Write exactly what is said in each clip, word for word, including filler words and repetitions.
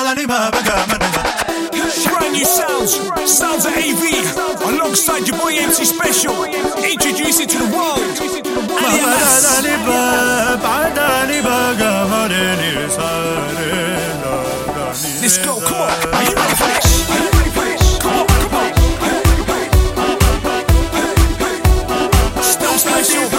Brand new sounds, sounds of A V, alongside your boy M C Special, introduce it to the world. Let's go, come on, are you ready for this? Are you ready for this? Come on, come on. Still Special.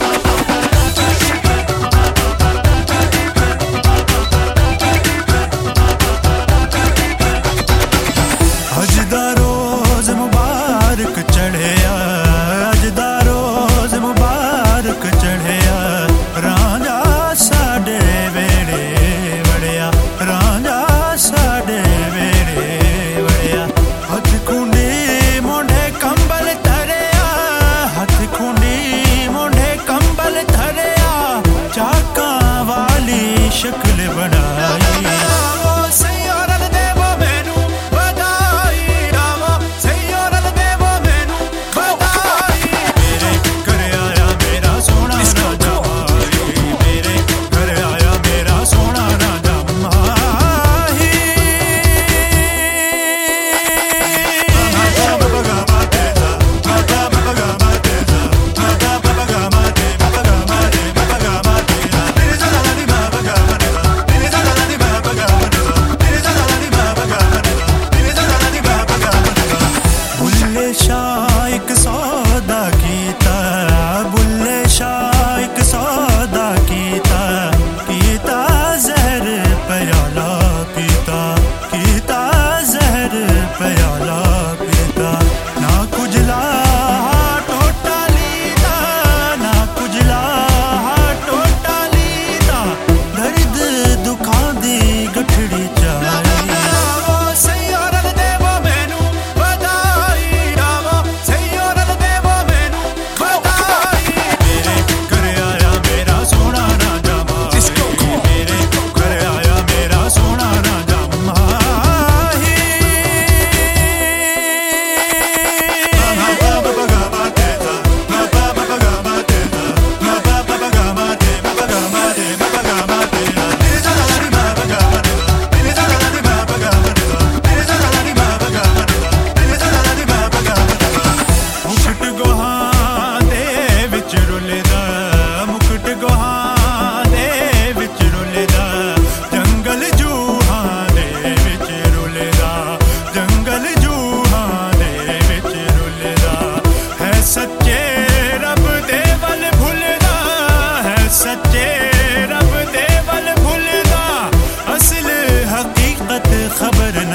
शक्ल बनाई सैयारल देवो मैनू बधाई रावा सैयारल देवो मैनू बधाई मेरे घर आया मेरा सोना राजा माही मेरे घर आया मेरा सोना राजा माही बगा माते जा बगा बगा माते जा बगा बगा माते बगा माते बगा माते तेरे जलाली बगा शाह एक सौदा कीता बुल्ले शाह एक सौदा कीता कीता जहर प्याला पीता कीता जहर प्याला पीता ना कुजला टोटा लीता ना कुजला टोटा लीता दर्द दुखा दी गठड़ी चाई सच्चे रब दे वल भुलदा है सच्चे रब दे वल भुलदा असल हकीकत खबर